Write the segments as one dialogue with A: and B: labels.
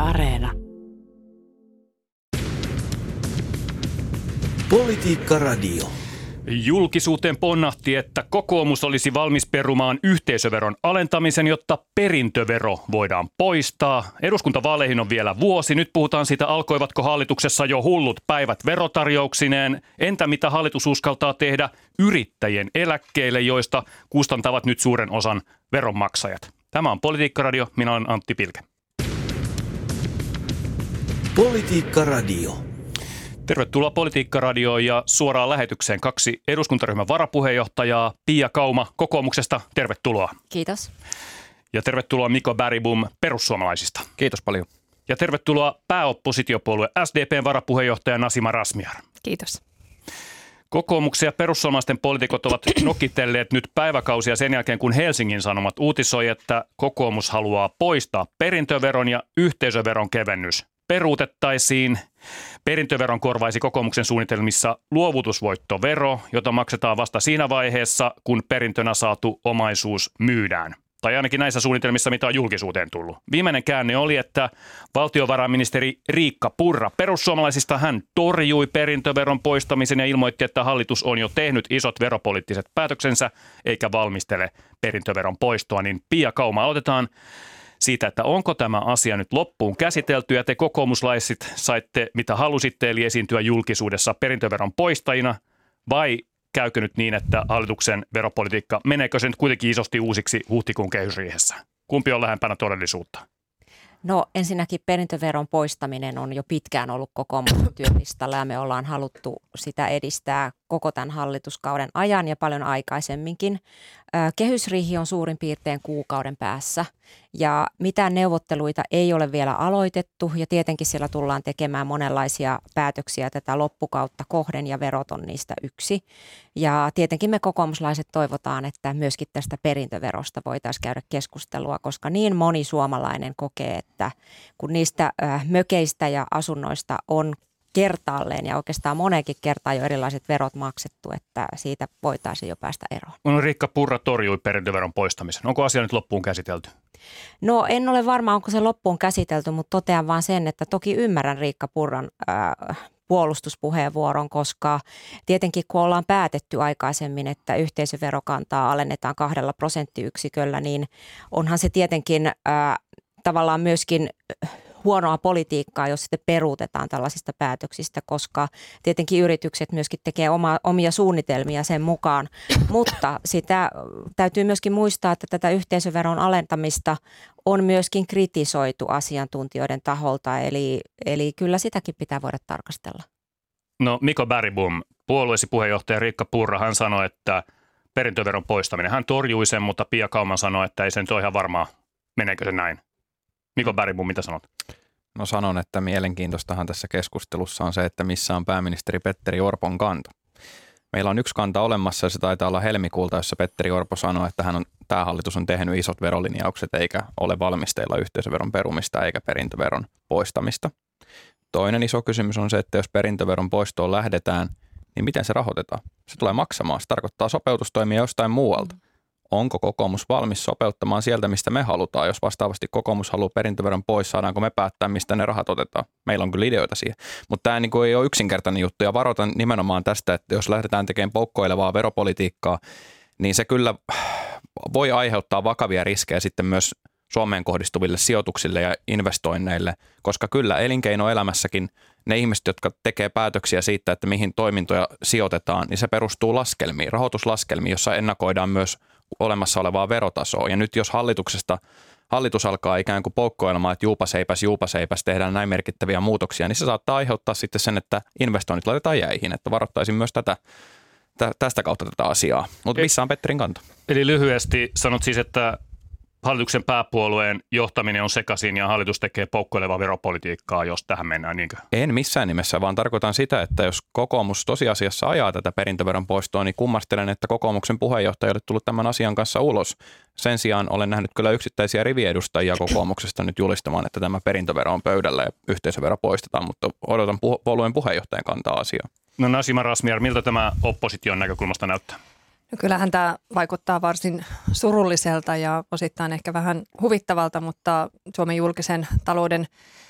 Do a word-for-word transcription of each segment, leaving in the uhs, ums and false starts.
A: Areena.
B: Politiikka Radio.
C: Julkisuuteen ponnahti, että kokoomus olisi valmis perumaan yhteisöveron alentamisen, jotta perintövero voidaan poistaa. Eduskuntavaaleihin on vielä vuosi. Nyt puhutaan siitä, alkoivatko hallituksessa jo hullut päivät verotarjouksineen. Entä mitä hallitus uskaltaa tehdä yrittäjien eläkkeille, joista kustantavat nyt suuren osan veronmaksajat? Tämä on Politiikka Radio. Minä olen Antti Pilke.
B: Politiikka Radio.
C: Tervetuloa Politiikka Radioon ja suoraan lähetykseen kaksi eduskuntaryhmän varapuheenjohtajaa. Pia Kauma kokoomuksesta, tervetuloa.
D: Kiitos.
C: Ja tervetuloa Miko Bergbom perussuomalaisista.
E: Kiitos paljon.
C: Ja tervetuloa pääoppositiopuolue S D P:n varapuheenjohtaja Nasima Razmyar.
D: Kiitos.
C: Kokoomuksen ja perussuomalaisten poliitikot ovat nokitelleet nyt päiväkausia sen jälkeen, kun Helsingin Sanomat uutisoi, että kokoomus haluaa poistaa perintöveron ja yhteisöveron kevennys peruutettaisiin. Perintöveron korvaisi kokoomuksen suunnitelmissa luovutusvoittovero, jota maksetaan vasta siinä vaiheessa, kun perintönä saatu omaisuus myydään. Tai ainakin näissä suunnitelmissa, mitä on julkisuuteen tullut. Viimeinen käänne oli, että valtiovarainministeri Riikka Purra perussuomalaisista hän torjui perintöveron poistamisen ja ilmoitti, että hallitus on jo tehnyt isot veropoliittiset päätöksensä eikä valmistele perintöveron poistoa. Niin Pia Kauma, aloitetaan siitä, että onko tämä asia nyt loppuun käsitelty ja te kokoomuslaiset saitte mitä halusitte, eli esiintyä julkisuudessa perintöveron poistajina, vai käykö nyt niin, että hallituksen veropolitiikka, meneekö se nyt kuitenkin isosti uusiksi huhtikuun kehysriihessä? Kumpi on lähempänä todellisuutta?
D: No ensinnäkin perintöveron poistaminen on jo pitkään ollut kokoomuksen työlistalla ja me ollaan haluttu sitä edistää koko tämän hallituskauden ajan ja paljon aikaisemminkin. Kehysriihi on suurin piirtein kuukauden päässä ja mitään neuvotteluita ei ole vielä aloitettu ja tietenkin siellä tullaan tekemään monenlaisia päätöksiä tätä loppukautta kohden ja verot on niistä yksi. Ja tietenkin me kokoomuslaiset toivotaan, että myöskin tästä perintöverosta voitaisiin käydä keskustelua, koska niin moni suomalainen kokee, että kun niistä mökeistä ja asunnoista on kertaalleen ja oikeastaan moneenkin kertaan jo erilaiset verot maksettu, että siitä voitaisiin jo päästä eroon.
C: No, Riikka Purra torjui perintöveron poistamisen. Onko asia nyt loppuun käsitelty?
D: No en ole varma, onko se loppuun käsitelty, mutta totean vaan sen, että toki ymmärrän Riikka Purran äh, puolustuspuheenvuoron, koska tietenkin kun ollaan päätetty aikaisemmin, että yhteisöverokantaa alennetaan kahdella prosenttiyksiköllä, niin onhan se tietenkin äh, tavallaan myöskin huonoa politiikkaa, jos sitten peruutetaan tällaisista päätöksistä, koska tietenkin yritykset myöskin tekee oma, omia suunnitelmia sen mukaan, mutta sitä täytyy myöskin muistaa, että tätä yhteisöveron alentamista on myöskin kritisoitu asiantuntijoiden taholta, eli, eli kyllä sitäkin pitää voida tarkastella.
C: No Miko Bergbom, puolueesi puheenjohtaja Riikka Purra, hän sanoi, että perintöveron poistaminen, hän torjui sen, mutta Pia Kauma sanoi, että ei se nyt ole ihan varmaa, meneekö se näin. Miko Bergbom, mitä sanot?
E: No sanon, että mielenkiintoistahan tässä keskustelussa on se, että missä on pääministeri Petteri Orpon kanta. Meillä on yksi kanta olemassa ja se taitaa olla helmikuulta, jossa Petteri Orpo sanoi, että hän on, tämä hallitus on tehnyt isot verolinjaukset eikä ole valmisteilla yhteisöveron perumista eikä perintöveron poistamista. Toinen iso kysymys on se, että jos perintöveron poistoon lähdetään, niin miten se rahoitetaan? Se tulee maksamaan. Se tarkoittaa sopeutustoimia jostain muualta. Onko kokoomus valmis sopeuttamaan sieltä, mistä me halutaan? Jos vastaavasti kokoomus haluaa perintöveron pois, saadaanko me päättää, mistä ne rahat otetaan? Meillä on kyllä ideoita siihen. Mutta tämä niin ei ole yksinkertainen juttu ja varoitan nimenomaan tästä, että jos lähdetään tekemään poukkoilevaa veropolitiikkaa, niin se kyllä voi aiheuttaa vakavia riskejä sitten myös Suomeen kohdistuville sijoituksille ja investoinneille, koska kyllä elinkeinoelämässäkin ne ihmiset, jotka tekee päätöksiä siitä, että mihin toimintoja sijoitetaan, niin se perustuu laskelmiin, rahoituslaskelmiin, jossa ennakoidaan myös olemassa olevaa verotasoa. Ja nyt jos hallituksesta, hallitus alkaa ikään kuin poukkoilemaan, että juupaseipäs, juupaseipäs, tehdään näin merkittäviä muutoksia, niin se saattaa aiheuttaa sitten sen, että investoinnit laitetaan jäihin, että varoittaisin myös tätä, tästä kautta tätä asiaa. Mutta missä on Petterin kanta?
C: Eli lyhyesti sanot siis, että hallituksen pääpuolueen johtaminen on sekaisin ja hallitus tekee poukkoilevaa veropolitiikkaa, jos tähän mennään, niinkö?
E: En missään nimessä, vaan tarkoitan sitä, että jos kokoomus tosiasiassa ajaa tätä perintöveron poistoa, niin kummastelen, että kokoomuksen puheenjohtaja ei ole tullut tämän asian kanssa ulos. Sen sijaan olen nähnyt kyllä yksittäisiä riviedustajia kokoomuksesta nyt julistamaan, että tämä perintövero on pöydällä ja yhteisövero poistetaan, mutta odotan puolueen puheenjohtajan kantaa asiaa.
C: No Nasima Razmyar, miltä tämä opposition näkökulmasta näyttää?
F: No kyllähän tämä vaikuttaa varsin surulliselta ja osittain ehkä vähän huvittavalta, mutta Suomen julkisen talouden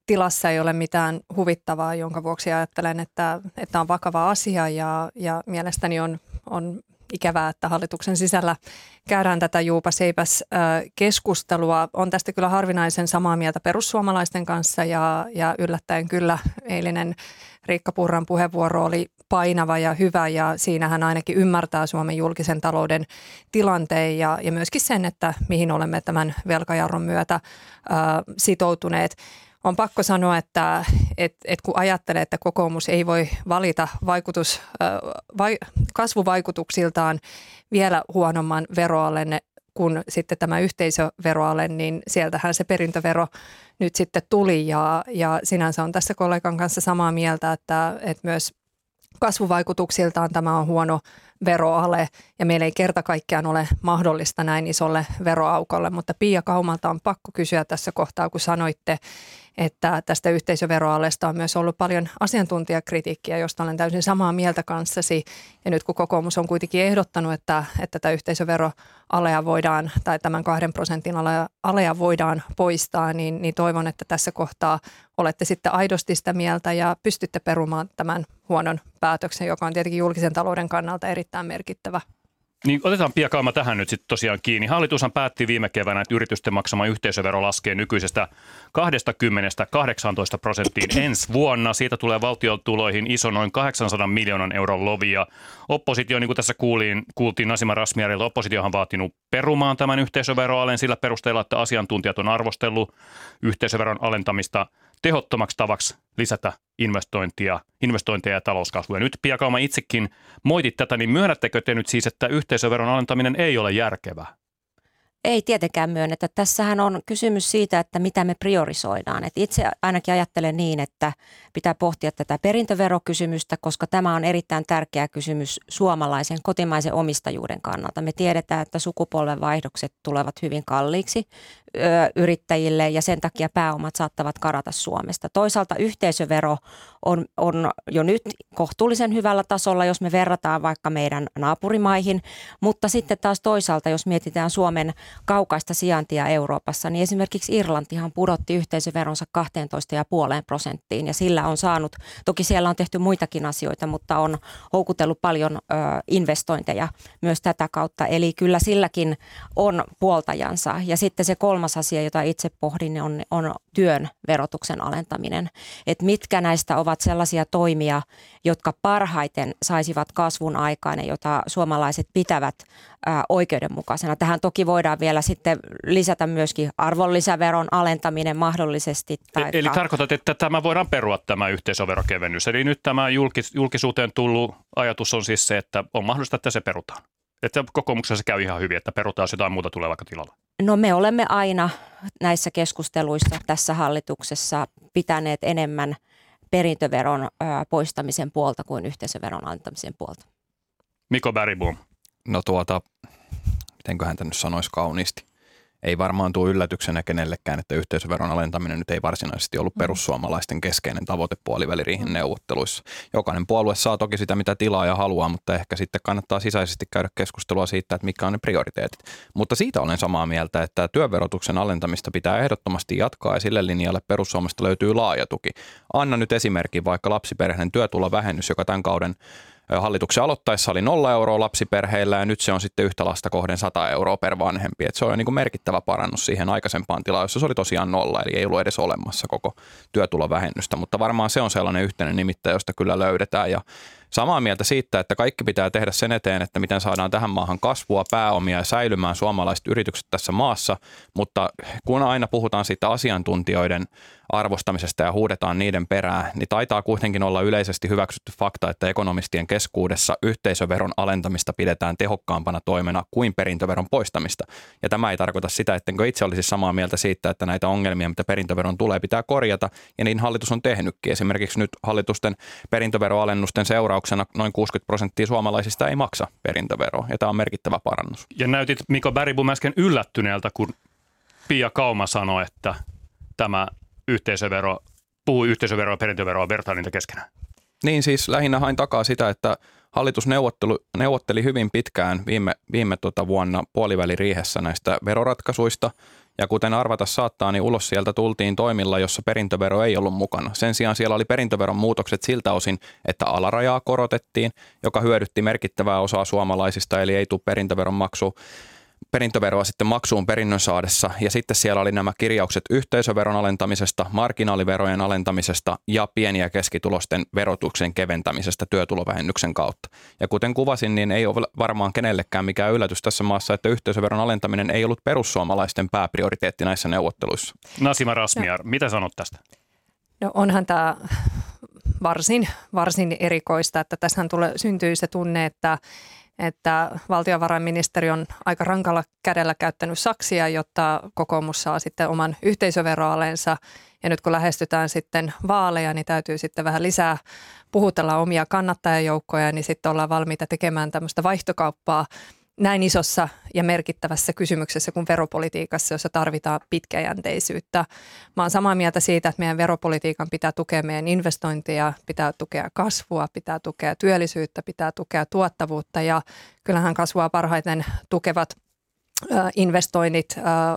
F: tilassa ei ole mitään huvittavaa, jonka vuoksi ajattelen, että, että on vakava asia ja, ja mielestäni on, on ikävää, että hallituksen sisällä käydään tätä juupas-eipäs keskustelua. On tästä kyllä harvinaisen samaa mieltä perussuomalaisten kanssa ja, ja yllättäen kyllä eilinen Riikka Purran puheenvuoro oli painava ja hyvä ja siinä hän ainakin ymmärtää Suomen julkisen talouden tilanteen ja, ja myöskin sen, että mihin olemme tämän velkajarron myötä ää, sitoutuneet. On pakko sanoa, että et, et kun ajattelee, että kokoomus ei voi valita vaikutus, vai, kasvuvaikutuksiltaan vielä huonomman veroalen kuin sitten tämä yhteisöveroale, niin sieltähän se perintövero nyt sitten tuli ja, ja sinänsä on tässä kollegan kanssa samaa mieltä, että, että myös kasvuvaikutuksiltaan tämä on huono veroale ja meillä ei kerta kaikkiaan ole mahdollista näin isolle veroaukolle, mutta Pia Kaumalta on pakko kysyä tässä kohtaa, kun sanoitte, että tästä yhteisöveroalesta on myös ollut paljon asiantuntijakritiikkiä, josta olen täysin samaa mieltä kanssasi. Ja nyt kun kokoomus on kuitenkin ehdottanut, että, että tätä yhteisöveroalea voidaan, tai tämän kahden prosentin alea, alea voidaan poistaa, niin, niin toivon, että tässä kohtaa olette sitten aidosti sitä mieltä ja pystytte perumaan tämän huonon päätöksen, joka on tietenkin julkisen talouden kannalta erittäin merkittävä.
C: Niin otetaan Pia Kauma tähän nyt sitten tosiaan kiinni. Hallitushan päätti viime keväänä, että yritysten maksama yhteisövero laskee nykyisestä kaksikymmentä kahdeksantoista prosenttiin ensi vuonna. Siitä tulee valtiotuloihin iso noin kahdeksansadan miljoonan euron lovi. Ja oppositio, niin kuin tässä kuultiin, kuultiin Nasima Razmyarilta, oppositiohan vaatinut perumaan tämän yhteisöveroalen sillä perusteella, että asiantuntijat on arvostellut yhteisöveron alentamista tehottomaksi tavaksi lisätä investointia, investointeja ja talouskasvua. Ja nyt Pia Kauma itsekin moitit tätä, niin myönnättekö te nyt siis, että yhteisöveron alentaminen ei ole järkevää?
D: Ei tietenkään myönnetä. Tässähän on kysymys siitä, että mitä me priorisoidaan. Et itse ainakin ajattelen niin, että pitää pohtia tätä perintöverokysymystä, koska tämä on erittäin tärkeä kysymys suomalaisen kotimaisen omistajuuden kannalta. Me tiedetään, että sukupolvenvaihdokset tulevat hyvin kalliiksi ö, yrittäjille ja sen takia pääomat saattavat karata Suomesta. Toisaalta yhteisövero on, on jo nyt kohtuullisen hyvällä tasolla, jos me verrataan vaikka meidän naapurimaihin, mutta sitten taas toisaalta, jos mietitään Suomen kaukaista sijaintia Euroopassa, niin esimerkiksi Irlantihan pudotti yhteisöveronsa kaksitoista pilkku viisi prosenttiin ja sillä on saanut, toki siellä on tehty muitakin asioita, mutta on houkutellut paljon ö, investointeja myös tätä kautta. Eli kyllä silläkin on puoltajansa. Ja sitten se kolmas asia, jota itse pohdin, on, on työn verotuksen alentaminen. Että mitkä näistä ovat sellaisia toimia, jotka parhaiten saisivat kasvun aikaan ja jota suomalaiset pitävät ö, oikeudenmukaisena. Tähän toki voidaan vielä sitten lisätä myöskin arvonlisäveron alentaminen mahdollisesti. Taikka...
C: Eli tarkoitat, että tämä voidaan perua tämä yhteisöverokevennys. Eli nyt tämä julkis, julkisuuteen tullut ajatus on siis se, että on mahdollista, että se perutaan. Että kokoomuksessa se käy ihan hyvin, että perutaan, jos jotain muuta tulee vaikka tilalla.
D: No me olemme aina näissä keskusteluissa tässä hallituksessa pitäneet enemmän perintöveron ö, poistamisen puolta kuin yhteisöveron alentamisen puolta.
C: Mikko Bergbom.
E: No tuota, mitenköhän tämän nyt sanoisi kauniisti. Ei varmaan tule yllätyksenä kenellekään, että yhteisöveron alentaminen nyt ei varsinaisesti ollut perussuomalaisten keskeinen tavoite puoliväliriihen neuvotteluissa. Jokainen puolue saa toki sitä, mitä tilaa ja haluaa, mutta ehkä sitten kannattaa sisäisesti käydä keskustelua siitä, että mitkä on ne prioriteetit. Mutta siitä olen samaa mieltä, että työverotuksen alentamista pitää ehdottomasti jatkaa ja sille linjalle perussuomasta löytyy laaja tuki. Anna nyt esimerkki vaikka lapsiperheiden työtulovähennys, joka tämän kauden hallituksen aloittaessa oli nolla euroa lapsiperheillä ja nyt se on sitten yhtä lasta kohden sata euroa per vanhempi. Et se on niin kuin merkittävä parannus siihen aikaisempaan tilaan, jossa se oli tosiaan nolla, eli ei ollut edes olemassa koko työtulovähennystä. Mutta varmaan se on sellainen yhteinen nimittäjä, josta kyllä löydetään. Ja samaa mieltä siitä, että kaikki pitää tehdä sen eteen, että miten saadaan tähän maahan kasvua, pääomia ja säilymään suomalaiset yritykset tässä maassa. Mutta kun aina puhutaan siitä asiantuntijoiden arvostamisesta ja huudetaan niiden perään, niin taitaa kuitenkin olla yleisesti hyväksytty fakta, että ekonomistien keskuudessa yhteisöveron alentamista pidetään tehokkaampana toimena kuin perintöveron poistamista. Ja tämä ei tarkoita sitä, ettenkö itse olisi samaa mieltä siitä, että näitä ongelmia, mitä perintöveron tulee, pitää korjata, ja niin hallitus on tehnytkin. Esimerkiksi nyt hallitusten perintöveroalennusten seurauksena noin kuusikymmentä prosenttia suomalaisista ei maksa perintöveroa, ja tämä on merkittävä parannus. Ja
C: näytit Mikko Bergbom äsken yllättyneeltä, kun Pia Kauma sanoi, että tämä yhteisövero, puhui yhteisöveroa ja perintöveroa, vertaa niitä keskenään.
E: Niin siis lähinnä hain takaa sitä, että Hallitus neuvotteli, neuvotteli hyvin pitkään viime, viime tota vuonna puoliväliriihessä näistä veroratkaisuista. Ja kuten arvata saattaa, niin ulos sieltä tultiin toimilla, jossa perintövero ei ollut mukana. Sen sijaan siellä oli perintöveron muutokset siltä osin, että alarajaa korotettiin, joka hyödytti merkittävää osaa suomalaisista, eli ei tule perintöveron maksu. perintöveroa sitten maksuun perinnön saadessa, ja sitten siellä oli nämä kirjaukset yhteisöveron alentamisesta, marginaaliverojen alentamisesta ja pieni- ja keskitulosten verotuksen keventämisestä työtulovähennyksen kautta. Ja kuten kuvasin, niin ei ole varmaan kenellekään mikään yllätys tässä maassa, että yhteisöveron alentaminen ei ollut perussuomalaisten pääprioriteetti näissä neuvotteluissa.
C: Nasima Razmyar, no. Mitä sanot tästä?
F: No onhan tämä varsin, varsin erikoista, että tässähän tulee, syntyy se tunne, että että valtiovarainministeri on aika rankalla kädellä käyttänyt saksia, jotta kokoomus saa sitten oman yhteisöveroalensa. Ja nyt kun lähestytään sitten vaaleja, niin täytyy sitten vähän lisää puhutella omia kannattajajoukkoja, niin sitten ollaan valmiita tekemään tämmöistä vaihtokauppaa näin isossa ja merkittävässä kysymyksessä kuin veropolitiikassa, jossa tarvitaan pitkäjänteisyyttä. Mä oon samaa mieltä siitä, että meidän veropolitiikan pitää tukea meidän investointeja, pitää tukea kasvua, pitää tukea työllisyyttä, pitää tukea tuottavuutta ja kyllähän kasvua parhaiten tukevat investoinnit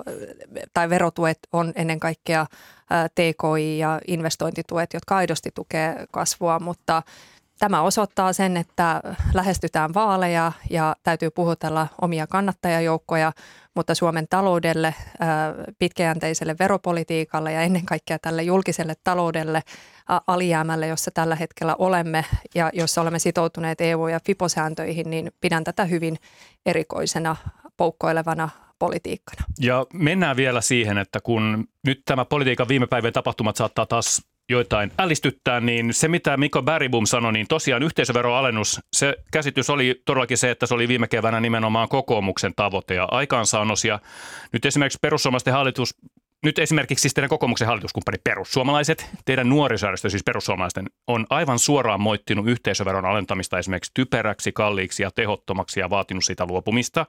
F: tai verotuet on ennen kaikkea T K I ja investointituet, jotka aidosti tukee kasvua, mutta tämä osoittaa sen, että lähestytään vaaleja ja täytyy puhutella omia kannattajajoukkoja, mutta Suomen taloudelle, pitkäjänteiselle veropolitiikalle ja ennen kaikkea tälle julkiselle taloudelle alijäämälle, jossa tällä hetkellä olemme ja jossa olemme sitoutuneet E U- ja FIPO-sääntöihin, niin pidän tätä hyvin erikoisena, poukkoilevana politiikkana.
C: Ja mennään vielä siihen, että kun nyt tämä politiikan viime päivien tapahtumat saattaa taas joitain ällistyttää, niin se mitä Miko Bergbom sanoi, niin tosiaan yhteisöveroalennus, se käsitys oli todellakin se, että se oli viime keväänä nimenomaan kokoomuksen tavoite ja aikaansaannos. Ja nyt esimerkiksi perussuomalaisten hallitus, nyt esimerkiksi siis teidän kokoomuksen hallituskumppani perussuomalaiset, teidän nuorisojärjestö siis perussuomalaisten, on aivan suoraan moittinut yhteisöveron alentamista esimerkiksi typeräksi, kalliiksi ja tehottomaksi ja vaatinut siitä luopumista.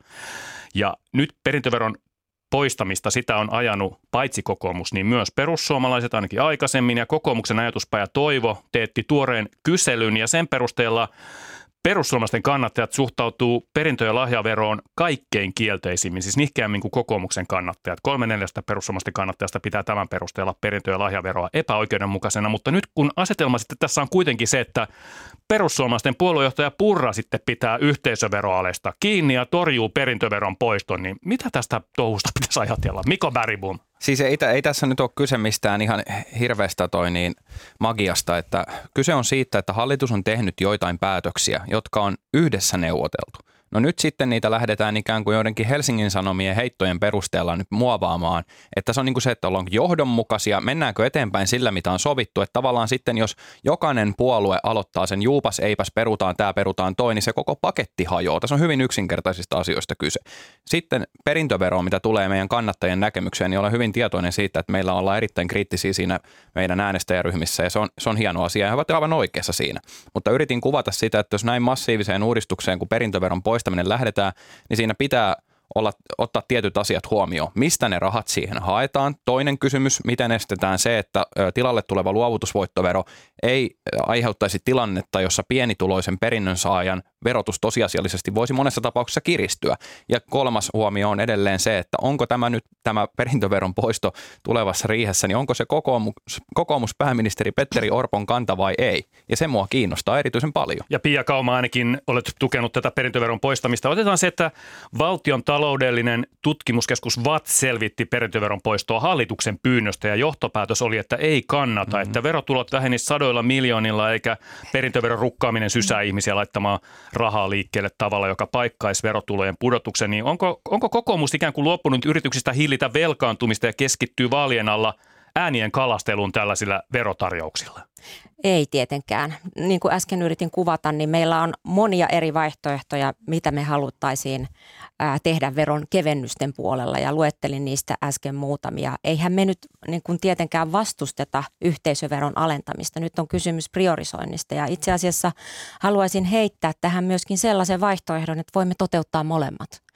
C: Ja nyt perintöveron poistamista, sitä on ajanut paitsi kokoomus, niin myös perussuomalaiset ainakin aikaisemmin. Ja kokoomuksen ajatuspaja Toivo teetti tuoreen kyselyn ja sen perusteella perussuomalaisten kannattajat suhtautuu perintö- ja lahjaveroon kaikkein kielteisimmin, siis nihkeämmin kuin kokoomuksen kannattajat. Kolme neljästä perussuomalaisten kannattajasta pitää tämän perusteella perintö- ja lahjaveroa epäoikeudenmukaisena, mutta nyt kun asetelma sitten tässä on kuitenkin se, että perussuomalaisten puoluejohtaja Purra sitten pitää yhteisöveroalesta kiinni ja torjuu perintöveron poiston, niin mitä tästä touhusta pitäisi ajatella? Miko Bergbom.
E: Siis ei, ei tässä nyt ole kyse mistään ihan hirveästä toi niin magiasta, että kyse on siitä, että hallitus on tehnyt joitain päätöksiä, jotka on yhdessä neuvoteltu. No nyt sitten niitä lähdetään ikään kuin joidenkin Helsingin Sanomien heittojen perusteella nyt muovaamaan, että se on niin kuin se, että ollaan johdonmukaisia, mennäänkö eteenpäin sillä, mitä on sovittu, että tavallaan sitten jos jokainen puolue aloittaa sen juupas, eipäs, perutaan tämä, perutaan toi, niin se koko paketti hajoaa. Tässä on hyvin yksinkertaisista asioista kyse. Sitten perintöveroon, mitä tulee meidän kannattajien näkemykseen, niin olen hyvin tietoinen siitä, että meillä ollaan erittäin kriittisiä siinä meidän äänestäjäryhmissä ja se on, se on hieno asia ja he ovat aivan oikeassa siinä. Mutta yritin kuvata sitä, että jos näin massiiviseen uudistukseen kuin perintöveron poistaminen lähdetään, niin siinä pitää olla, ottaa tietyt asiat huomioon. Mistä ne rahat siihen haetaan? Toinen kysymys, miten estetään se, että tilalle tuleva luovutusvoittovero ei aiheuttaisi tilannetta, jossa pienituloisen perinnön saajan verotus tosiasiallisesti voisi monessa tapauksessa kiristyä. Ja kolmas huomio on edelleen se, että onko tämä nyt tämä perintöveron poisto tulevassa riihessä, niin onko se kokoomus, kokoomus pääministeri Petteri Orpon kanta vai ei? Ja se mua kiinnostaa erityisen paljon.
C: Ja Pia Kauma ainakin olet tukenut tätä perintöveron poistamista. Otetaan se, että valtion taloudellinen tutkimuskeskus V A T selvitti perintöveron poistoa hallituksen pyynnöstä ja johtopäätös oli, että ei kannata, mm-hmm. että verotulot vähenisivät sadoilla miljoonilla eikä perintöveron rukkaaminen sysää mm-hmm. ihmisiä laittamaan rahaa liikkeelle tavalla, joka paikkaisi verotulojen pudotuksen. Niin onko, onko kokoomus ikään kuin luopunut yrityksistä hillitä velkaantumista ja keskittyy vaalien alla äänien kalasteluun tällaisilla verotarjouksilla?
D: Ei tietenkään. Niin kuin äsken yritin kuvata, niin meillä on monia eri vaihtoehtoja, mitä me haluttaisiin tehdä veron kevennysten puolella ja luettelin niistä äsken muutamia. Eihän me nyt niin kuin tietenkään vastusteta yhteisöveron alentamista. Nyt on kysymys priorisoinnista ja itse asiassa haluaisin heittää tähän myöskin sellaisen vaihtoehdon, että voimme toteuttaa molemmat.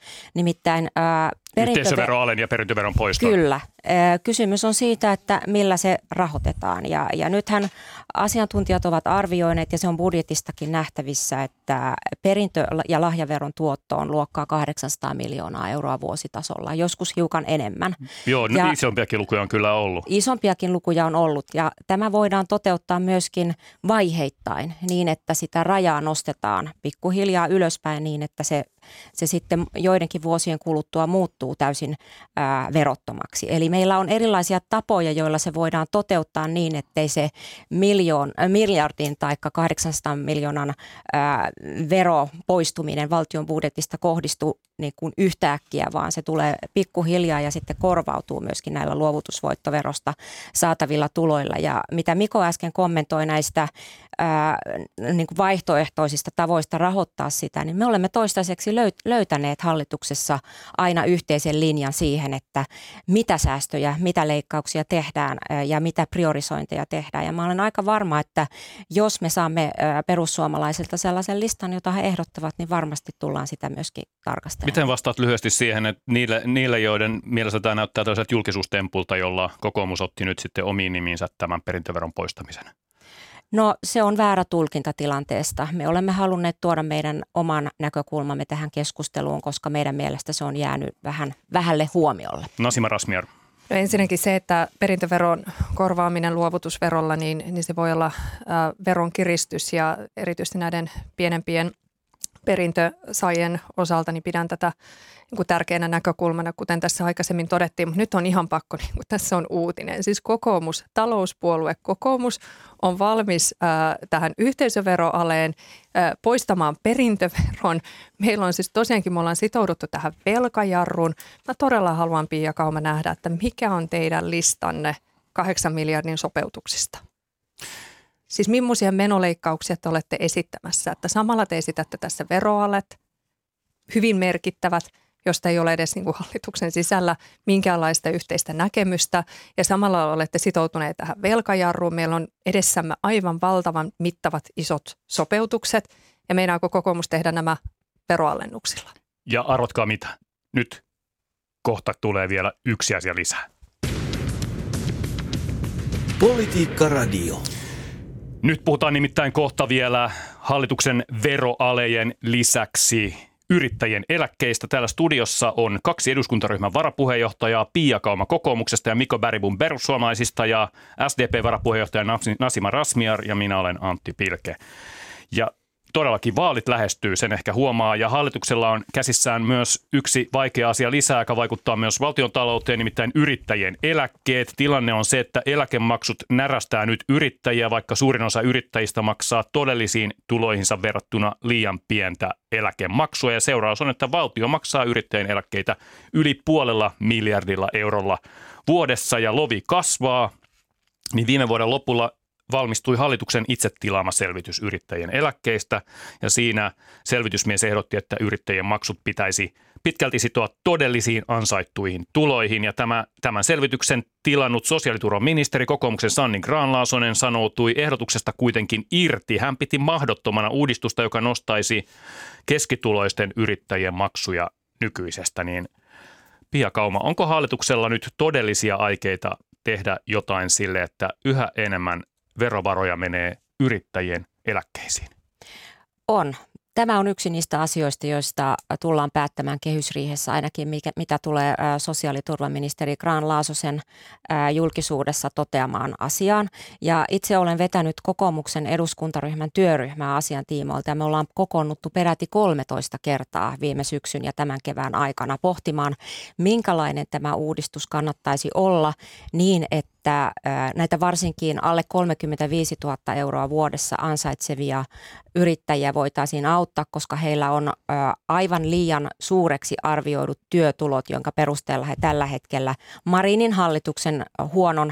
D: Nimittäin ää, perintö...
C: Yhteisöveroalen ja perintöveron poisto.
D: Kyllä. Kysymys on siitä, että millä se rahoitetaan. Ja, ja nythän asiantuntijat ovat arvioineet, ja se on budjetistakin nähtävissä, että perintö- ja lahjaveron tuotto on luokkaa kahdeksansataa miljoonaa euroa vuositasolla, joskus hiukan enemmän.
C: Joo,
D: ja
C: isompiakin lukuja on kyllä ollut.
D: Isompiakin lukuja on ollut, ja tämä voidaan toteuttaa myöskin vaiheittain niin, että sitä rajaa nostetaan pikkuhiljaa ylöspäin niin, että se se sitten joidenkin vuosien kuluttua muuttuu täysin ää, verottomaksi. Eli meillä on erilaisia tapoja, joilla se voidaan toteuttaa niin, ettei se miljoon, äh, miljardin tai kahdeksansadan miljoonan ää, veropoistuminen valtion budjetista kohdistu niin kuin yhtäkkiä, vaan se tulee pikkuhiljaa ja sitten korvautuu myöskin näillä luovutusvoittoverosta saatavilla tuloilla. Ja mitä Miko äsken kommentoi näistä ää, niin kuin vaihtoehtoisista tavoista rahoittaa sitä, niin me olemme toistaiseksi löytäneet hallituksessa aina yhteisen linjan siihen, että mitä säästöjä, mitä leikkauksia tehdään ja mitä priorisointeja tehdään. Ja mä olen aika varma, että jos me saamme perussuomalaisilta sellaisen listan, jota he ehdottavat, niin varmasti tullaan sitä myöskin tarkastelemaan.
C: Miten vastaat lyhyesti siihen, että niille, niille joiden mielestä tämä näyttää tällaiselta julkisuustempulta, jolla kokoomus otti nyt sitten omiin nimiinsä tämän perintöveron poistamisen?
D: No se on väärä tulkinta tilanteesta. Me olemme halunneet tuoda meidän oman näkökulmamme tähän keskusteluun, koska meidän mielestä se on jäänyt vähän vähälle huomiolle.
C: Nasima Razmyar.
F: No ensinnäkin se, että perintöveron korvaaminen luovutusverolla, niin, niin se voi olla äh, veronkiristys ja erityisesti näiden pienempien perintösaajien osalta niin pidän tätä niin kuin tärkeänä näkökulmana, kuten tässä aikaisemmin todettiin, mutta nyt on ihan pakko, niin kuin tässä on uutinen. Siis kokoomus, talouspuolue kokoomus on valmis äh, tähän yhteisöveroaleen äh, poistamaan perintöveron. Meillä on siis tosiaankin, me ollaan sitouduttu tähän velkajarruun. Mä todella haluan, Pia Kauma, nähdä, että mikä on teidän listanne kahdeksan miljardin sopeutuksista. Siis millaisia menoleikkauksia te olette esittämässä, että samalla te esitätte tässä veroalet, hyvin merkittävät, josta ei ole edes niin kuin hallituksen sisällä minkäänlaista yhteistä näkemystä, ja samalla olette sitoutuneet tähän velkajarruun. Meillä on edessämme aivan valtavan mittavat isot sopeutukset, ja meinaako kokoomus tehdä nämä veroalennuksilla?
C: Ja arvotkaa mitä, nyt kohta tulee vielä yksi asia lisää.
B: Politiikka Radio.
C: Nyt puhutaan nimittäin kohta vielä hallituksen veroalejen lisäksi yrittäjien eläkkeistä. Täällä studiossa on kaksi eduskuntaryhmän varapuheenjohtajaa, Pia Kauma kokoomuksesta ja Miko Bergbom perussuomalaisista ja S D P-varapuheenjohtaja Nasima Razmyar ja minä olen Antti Pilke. Ja todellakin vaalit lähestyy, sen ehkä huomaa, ja hallituksella on käsissään myös yksi vaikea asia lisää, joka vaikuttaa myös valtiontalouteen, nimittäin yrittäjien eläkkeet. Tilanne on se, että eläkemaksut närästää nyt yrittäjiä, vaikka suurin osa yrittäjistä maksaa todellisiin tuloihinsa verrattuna liian pientä eläkemaksua, ja seuraus on, että valtio maksaa yrittäjien eläkkeitä yli puolella miljardilla eurolla vuodessa, ja lovi kasvaa, niin viime vuoden lopulla valmistui hallituksen itse tilaama selvitys yrittäjien eläkkeistä, ja siinä selvitysmies ehdotti, että yrittäjien maksut pitäisi pitkälti sitoa todellisiin ansaittuihin tuloihin, ja tämä, tämän selvityksen tilannut sosiaaliturvaministeri kokoomuksen Sanni Grahn-Laasonen sanoutui ehdotuksesta kuitenkin irti. Hän piti mahdottomana uudistusta, joka nostaisi keskituloisten yrittäjien maksuja nykyisestä. Niin Pia Kauma, onko hallituksella nyt todellisia aikeita tehdä jotain sille, että yhä enemmän verovaroja menee yrittäjien eläkkeisiin?
D: On. Tämä on yksi niistä asioista, joista tullaan päättämään kehysriihessä, ainakin mikä, mitä tulee sosiaaliturvaministeri Grahn-Laasosen julkisuudessa toteamaan asiaan. Ja itse olen vetänyt kokoomuksen eduskuntaryhmän työryhmää asian tiimoilta, ja me ollaan kokoonnuttu peräti kolmetoista kertaa viime syksyn ja tämän kevään aikana pohtimaan, minkälainen tämä uudistus kannattaisi olla niin, että että näitä varsinkin alle kolmekymmentäviisituhatta euroa vuodessa ansaitsevia yrittäjiä voitaisiin auttaa, koska heillä on aivan liian suureksi arvioidut työtulot, jonka perusteella he tällä hetkellä Marinin hallituksen huonon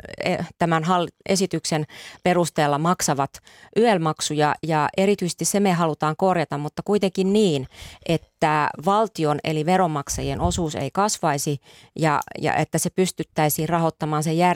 D: tämän esityksen perusteella maksavat Y E L-maksuja, ja erityisesti se me halutaan korjata, mutta kuitenkin niin, että valtion eli veronmaksajien osuus ei kasvaisi ja, ja että se pystyttäisiin rahoittamaan sen järjestelmän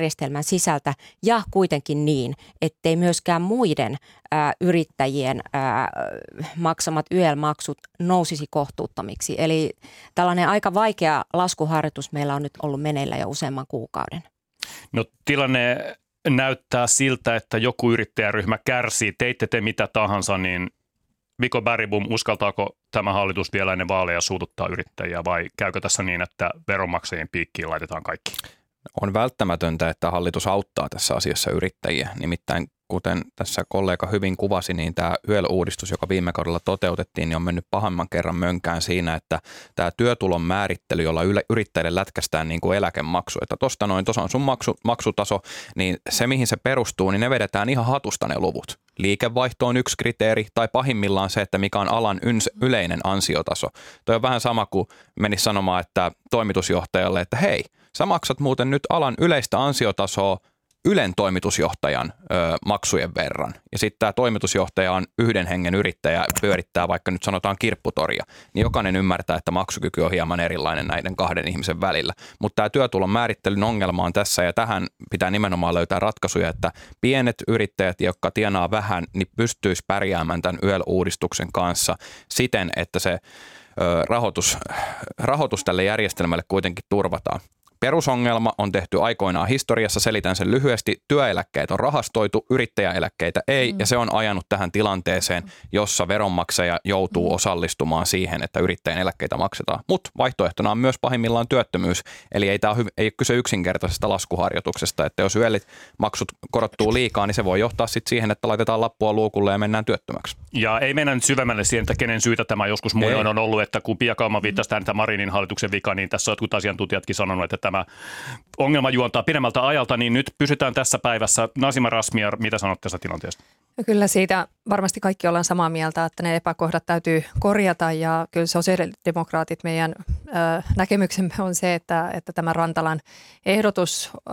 D: järjestelmän sisältä ja kuitenkin niin, ettei myöskään muiden ää, yrittäjien ää, maksamat Y E L-maksut nousisi kohtuuttomiksi. Eli tällainen aika vaikea laskuharjoitus meillä on nyt ollut meneillä jo useamman kuukauden.
C: No tilanne näyttää siltä, että joku yrittäjäryhmä kärsii. Teitte te mitä tahansa, niin Miko Bergbom, uskaltaako tämä hallitus vielä ennen vaaleja suututtaa yrittäjiä vai käykö tässä niin, että veronmaksajien piikkiin laitetaan kaikki?
E: On välttämätöntä, että hallitus auttaa tässä asiassa yrittäjiä. Nimittäin kuten tässä kollega hyvin kuvasi, niin tämä Y E L-uudistus, joka viime kaudella toteutettiin, niin on mennyt pahemman kerran mönkään siinä, että tämä työtulon määrittely, jolla yrittäjille lätkästään niin kuin eläkemaksu, että tuosta noin, tuossa on sun maksu, maksutaso, niin se mihin se perustuu, niin ne vedetään ihan hatusta ne luvut. Liikevaihto on yksi kriteeri tai pahimmillaan se, että mikä on alan yns, yleinen ansiotaso. Tuo on vähän sama kuin menisi sanomaan, että toimitusjohtajalle, että hei, sä maksat muuten nyt alan yleistä ansiotasoa Ylen toimitusjohtajan ö, maksujen verran. Ja sitten tämä toimitusjohtaja on yhden hengen yrittäjä, pyörittää vaikka nyt sanotaan kirpputoria. Niin jokainen ymmärtää, että maksukyky on hieman erilainen näiden kahden ihmisen välillä. Mutta tämä työtulon määrittelyn ongelma on tässä ja tähän pitää nimenomaan löytää ratkaisuja, että pienet yrittäjät, jotka tienaa vähän, niin pystyisi pärjäämään tämän Y E L-uudistuksen kanssa siten, että se ö, rahoitus, rahoitus tälle järjestelmälle kuitenkin turvataan. Perusongelma on tehty aikoinaan historiassa, selitän sen lyhyesti, työeläkkeet on rahastoitu, yrittäjäeläkkeitä ei, mm. ja se on ajanut tähän tilanteeseen, jossa veronmaksaja joutuu osallistumaan siihen, että yrittäjän eläkkeitä maksetaan. Mutta vaihtoehtona on myös pahimmillaan työttömyys, eli ei, tämä ei ole kyse yksinkertaisesta laskuharjoituksesta, että jos Y E L-maksut korottuu liikaa, niin se voi johtaa sitten siihen, että laitetaan lappua luukulle ja mennään työttömäksi.
C: Ja ei mennä nyt syvemmälle siihen, että kenen syytä tämä joskus muinoin on ollut, että kun Pia Kauma viittasi tähän, että Marinin hallituksen vika, niin tässä on jotkut asiantuntijatkin sanonut, että tämä ongelma juontaa pidemmältä ajalta, niin nyt pysytään tässä päivässä. Nasima Razmyar, mitä sanot tästä tilanteesta?
F: No kyllä siitä varmasti kaikki ollaan samaa mieltä, että ne epäkohdat täytyy korjata ja kyllä sosiaalidemokraatit meidän ö, näkemyksemme on se, että, että tämä Rantalan ehdotus, ö,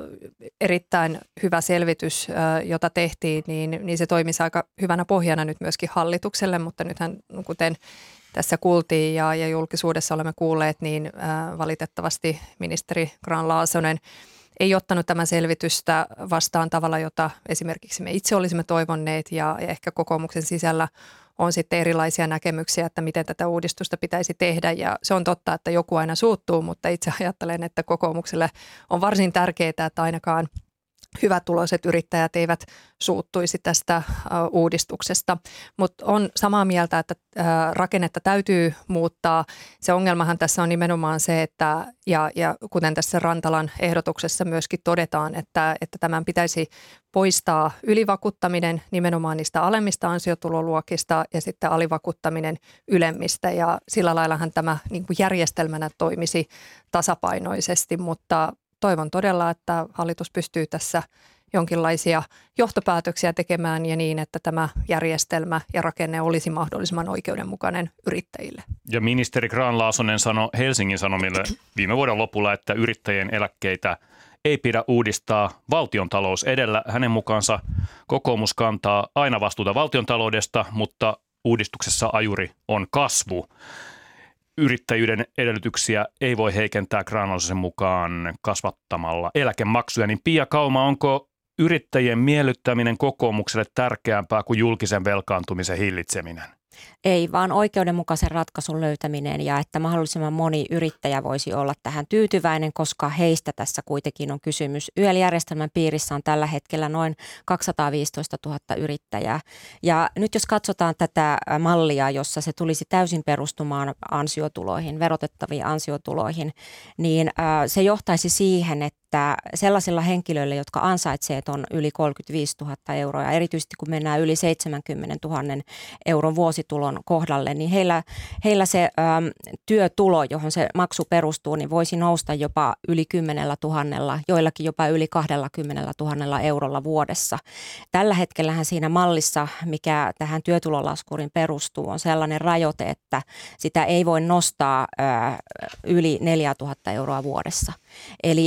F: erittäin hyvä selvitys, ö, jota tehtiin, niin, niin se toimisi aika hyvänä pohjana nyt myöskin hallitukselle, mutta nythän kuten tässä kuultiin ja, ja julkisuudessa olemme kuulleet, niin ää, valitettavasti ministeri Grahn-Laasonen ei ottanut tämän selvitystä vastaan tavalla, jota esimerkiksi me itse olisimme toivonneet ja, ja ehkä kokoomuksen sisällä on sitten erilaisia näkemyksiä, että miten tätä uudistusta pitäisi tehdä ja se on totta, että joku aina suuttuu, mutta itse ajattelen, että kokoomukselle on varsin tärkeää, että ainakaan hyvätuloiset yrittäjät eivät suuttuisi tästä uudistuksesta, mutta on samaa mieltä, että rakennetta täytyy muuttaa. Se ongelmahan tässä on nimenomaan se, että ja, ja kuten tässä Rantalan ehdotuksessa myöskin todetaan, että, että tämän pitäisi poistaa ylivakuuttaminen nimenomaan niistä alemmista ansiotuloluokista ja sitten alivakuuttaminen ylemmistä ja sillä laillahan tämä niin kuin järjestelmänä toimisi tasapainoisesti, mutta toivon todella, että hallitus pystyy tässä jonkinlaisia johtopäätöksiä tekemään ja niin, että tämä järjestelmä ja rakenne olisi mahdollisimman oikeudenmukainen yrittäjille.
C: Ja ministeri Grahn-Laasonen sanoi Helsingin Sanomille viime vuoden lopulla, että yrittäjien eläkkeitä ei pidä uudistaa valtiontalous edellä. Hänen mukaansa kokoomus kantaa aina vastuuta valtiontaloudesta, mutta uudistuksessa ajuri on kasvu. Yrittäjyyden edellytyksiä ei voi heikentää Grahn-Laasosen mukaan kasvattamalla eläkemaksuja. Niin Pia Kauma, onko yrittäjien miellyttäminen kokoomukselle tärkeämpää kuin julkisen velkaantumisen hillitseminen?
D: Ei, vaan oikeudenmukaisen ratkaisun löytäminen ja että mahdollisimman moni yrittäjä voisi olla tähän tyytyväinen, koska heistä tässä kuitenkin on kysymys. Y E L-järjestelmän piirissä on tällä hetkellä noin kaksisataaviisitoistatuhatta yrittäjää. Ja nyt jos katsotaan tätä mallia, jossa se tulisi täysin perustumaan ansiotuloihin, verotettaviin ansiotuloihin, niin se johtaisi siihen, että että sellaisilla henkilöillä, jotka ansaitsevat on yli kolmekymmentäviisituhatta euroa, ja erityisesti kun mennään yli seitsemänkymmentätuhatta euron vuositulon kohdalle, niin heillä, heillä se äm, työtulo, johon se maksu perustuu, niin voisi nousta jopa yli kymmenellä tuhannella, joillakin jopa yli kaksikymmentä tuhannella eurolla vuodessa. Tällä hetkellähän siinä mallissa, mikä tähän työtulolaskurin perustuu, on sellainen rajoite, että sitä ei voi nostaa ää, yli neljätuhatta euroa vuodessa. Eli me haetaan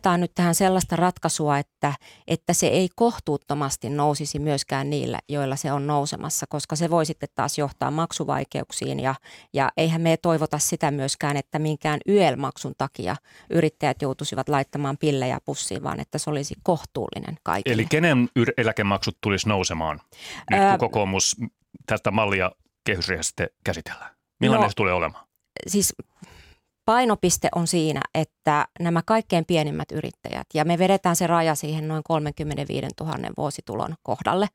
D: haetaan nyt tähän sellaista ratkaisua, että, että se ei kohtuuttomasti nousisi myöskään niillä, joilla se on nousemassa, koska se voi sitten taas johtaa maksuvaikeuksiin ja, ja eihän me toivota sitä myöskään, että minkään Y E L-maksun takia yrittäjät joutuisivat laittamaan pillejä pussiin, vaan että se olisi kohtuullinen kaikille.
C: Eli kenen eläkemaksut tulisi nousemaan, nyt kun kokoomus tästä mallia kehysriihessä sitten käsitellään? Millainen no, se tulee olemaan?
D: Siis painopiste on siinä, että nämä kaikkein pienimmät yrittäjät, ja me vedetään se raja siihen noin kolmekymmentäviisituhatta vuositulon kohdalle,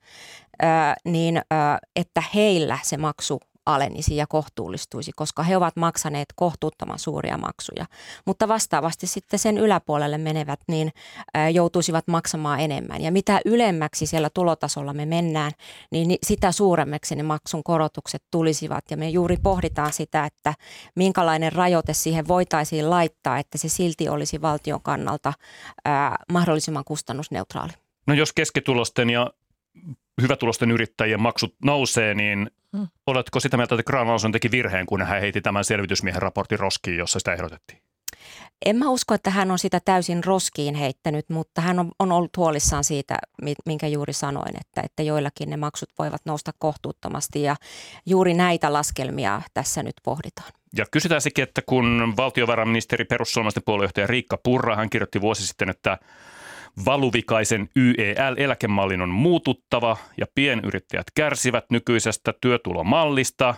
D: niin että heillä se maksu alenisi ja kohtuullistuisi, koska he ovat maksaneet kohtuuttoman suuria maksuja. Mutta vastaavasti sitten sen yläpuolelle menevät, niin joutuisivat maksamaan enemmän. Ja mitä ylemmäksi siellä tulotasolla me mennään, niin sitä suuremmaksi ne maksun korotukset tulisivat. Ja me juuri pohditaan sitä, että minkälainen rajoite siihen voitaisiin laittaa, että se silti olisi valtion kannalta ää, mahdollisimman kustannusneutraali.
C: No jos keskitulosten ja hyvätulosten yrittäjien maksut nousee, niin hmm. oletko sitä mieltä, että Grahn-Laasonen teki virheen, kun hän heitti tämän selvitysmiehen raportin roskiin, jossa sitä ehdotettiin?
D: En mä usko, että hän on sitä täysin roskiin heittänyt, mutta hän on, on ollut huolissaan siitä, minkä juuri sanoin, että, että joillakin ne maksut voivat nousta kohtuuttomasti ja juuri näitä laskelmia tässä nyt pohditaan.
C: Ja kysytään sikin, että kun valtiovarainministeri perussuomalaisten puoluejohtaja Riikka Purra, hän kirjoitti vuosi sitten, että valuvikaisen Y E L-eläkemallin on muututtava ja pienyrittäjät kärsivät nykyisestä työtulomallista,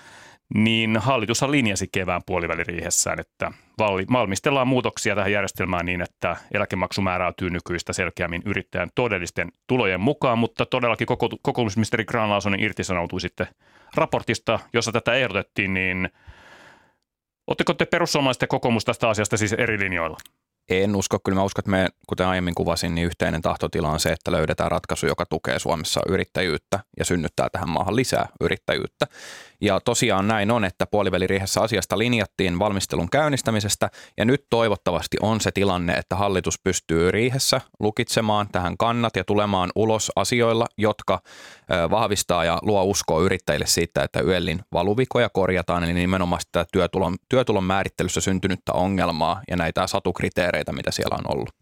C: niin hallitushan linjasi kevään puoliväliriihessään, että valmistellaan muutoksia tähän järjestelmään niin, että eläkemaksu määräytyy nykyistä selkeämmin yrittäjän todellisten tulojen mukaan, mutta todellakin kokoomusministeri Grahn-Laasonen irtisanoutui sitten raportista, jossa tätä ehdotettiin, niin oletteko te perussuomalaiset ja kokoomus tästä asiasta siis eri linjoilla?
E: En usko. Kyllä mä uskon, että me, kuten aiemmin kuvasin, niin yhteinen tahtotila on se, että löydetään ratkaisu, joka tukee Suomessa yrittäjyyttä ja synnyttää tähän maahan lisää yrittäjyyttä. Ja tosiaan näin on, että puoliväliriihessä asiasta linjattiin valmistelun käynnistämisestä ja nyt toivottavasti on se tilanne, että hallitus pystyy riihessä lukitsemaan tähän kannat ja tulemaan ulos asioilla, jotka vahvistaa ja luo uskoa yrittäjille siitä, että Y E L:n valuvikoja korjataan, eli nimenomaan sitä työtulon, työtulon määrittelyssä syntynyttä ongelmaa ja näitä satukriteereitä, mitä siellä on ollut.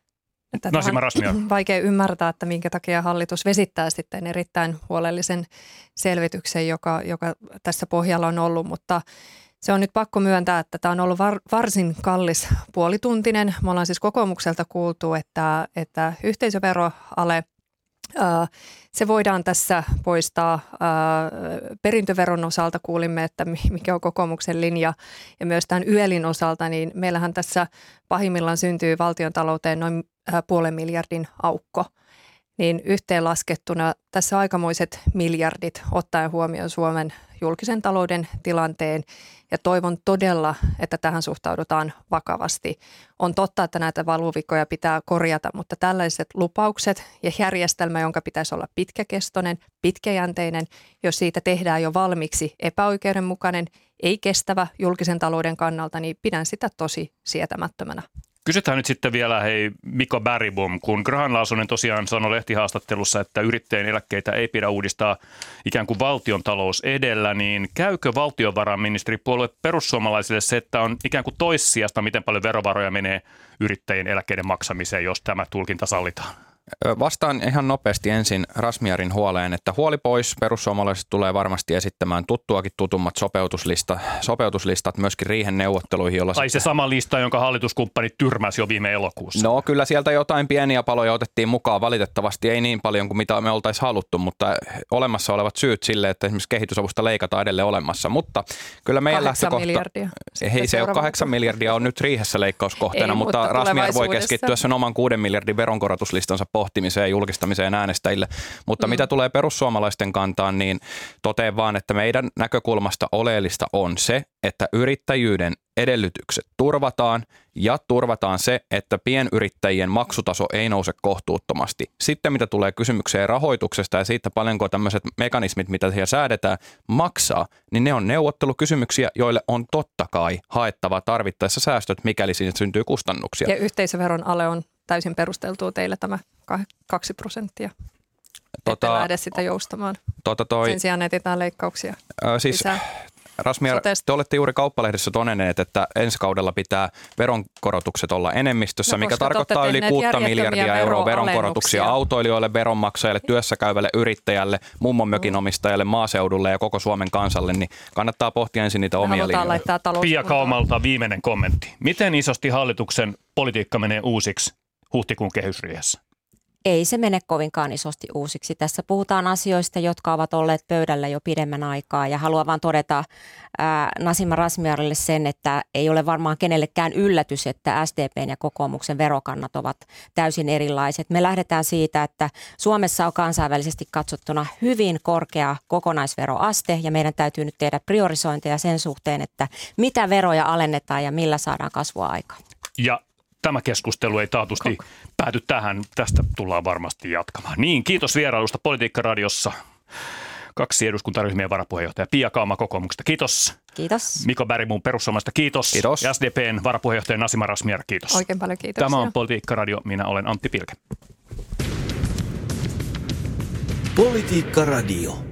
C: No, on
F: vaikea ymmärtää, että minkä takia hallitus vesittää sitten erittäin huolellisen selvityksen, joka, joka tässä pohjalla on ollut, mutta se on nyt pakko myöntää, että tämä on ollut var, varsin kallis puolituntinen. Me ollaan siis kokoomukselta kuultu, että, että yhteisöveroale, ää, se voidaan tässä poistaa. Ää, perintöveron osalta kuulimme, että mikä on kokoomuksen linja ja myös tämän Y E L:n osalta, niin meillähän tässä pahimmillaan syntyy valtiontalouteen noin puolen miljardin aukko, niin yhteenlaskettuna tässä aikamoiset miljardit ottaen huomioon Suomen julkisen talouden tilanteen ja toivon todella, että tähän suhtaudutaan vakavasti. On totta, että näitä valuvikoja pitää korjata, mutta tällaiset lupaukset ja järjestelmä, jonka pitäisi olla pitkäkestoinen, pitkäjänteinen, jos siitä tehdään jo valmiiksi epäoikeudenmukainen, ei kestävä julkisen talouden kannalta, niin pidän sitä tosi sietämättömänä.
C: Kysytään nyt sitten vielä, hei Mika Bergbom, kun Grahn-Laasonen tosiaan sanoi lehtihaastattelussa, että yrittäjien eläkkeitä ei pidä uudistaa ikään kuin valtion talous edellä, niin käykö valtiovarainministeripuolue perussuomalaisille se, että on ikään kuin toissijasta, miten paljon verovaroja menee yrittäjien eläkkeiden maksamiseen, jos tämä tulkinta sallitaan?
E: Vastaan ihan nopeasti ensin Razmyarin huoleen, että huoli pois. Perussuomalaiset tulee varmasti esittämään tuttuakin tutummat sopeutuslista, sopeutuslistat myöskin riihen neuvotteluihin. Jolla
C: Ai se sama lista, jonka hallituskumppanit tyrmäsi jo viime elokuussa.
E: No kyllä sieltä jotain pieniä paloja otettiin mukaan. Valitettavasti ei niin paljon kuin mitä me oltaisiin haluttu, mutta olemassa olevat syyt sille, että esimerkiksi kehitysavusta leikataan edelleen olemassa. Mutta kyllä meidän lähtökohta...
F: miljardia.
E: Ei se ole kahdeksan miljardia on nyt riihessä leikkauskohteena, ei, mutta, mutta Razmyar voi keskittyä sen oman kuuden miljardin veronkorotuslistansa pohtimiseen ja julkistamiseen äänestäjille. Mutta mm. mitä tulee perussuomalaisten kantaan, niin totean vaan, että meidän näkökulmasta oleellista on se, että yrittäjyyden edellytykset turvataan ja turvataan se, että pienyrittäjien maksutaso ei nouse kohtuuttomasti. Sitten mitä tulee kysymykseen rahoituksesta ja siitä paljonko tämmöiset mekanismit, mitä siellä säädetään, maksaa, niin ne on neuvottelukysymyksiä, joille on totta kai haettava tarvittaessa säästöt, mikäli siinä syntyy kustannuksia.
F: Ja yhteisöveron ale on täysin perusteltua teille tämä kaksi prosenttia. Tota, Ette lähde sitä joustamaan.
E: Tota toi,
F: Sen sijaan etsitään leikkauksia
E: ää, siis,
F: lisää.
E: Rasmiar, te olette juuri Kauppalehdessä todenneet, että ensi kaudella pitää veronkorotukset olla enemmistössä,
F: no,
E: mikä tarkoittaa yli kuutta miljardia euroa veronkorotuksia autoilijoille, veronmaksajille, työssäkäyvälle, yrittäjälle, mummonmökin omistajalle, maaseudulle ja koko Suomen kansalle, niin kannattaa pohtia ensin niitä omia linjoja.
C: Pia Kaumalta viimeinen kommentti. Miten isosti hallituksen politiikka menee uusiksi huhtikuun kehysriihessä?
D: Ei se mene kovinkaan isosti uusiksi. Tässä puhutaan asioista, jotka ovat olleet pöydällä jo pidemmän aikaa ja haluan vaan todeta ää, Nasima Razmyarille sen, että ei ole varmaan kenellekään yllätys, että S D P:n ja kokoomuksen verokannat ovat täysin erilaiset. Me lähdetään siitä, että Suomessa on kansainvälisesti katsottuna hyvin korkea kokonaisveroaste ja meidän täytyy nyt tehdä priorisointeja sen suhteen, että mitä veroja alennetaan ja millä saadaan kasvua aikaan.
C: Ja tämä keskustelu ei taatusti Kok. pääty tähän. Tästä tullaan varmasti jatkamaan. Niin, kiitos vierailusta Politiikka-radiossa. Kaksi eduskuntaryhmien varapuheenjohtaja Pia Kauma kokoomuksesta. Kiitos.
D: Kiitos.
C: Miko Bergblom perussuomalaisista. Kiitos.
E: Kiitos.
C: S D P:n varapuheenjohtaja Nasima Razmyar. Kiitos.
F: Oikein paljon kiitoksia.
C: Tämä on Politiikka-radio. Minä olen Antti Pilke.
B: Politiikka-radio.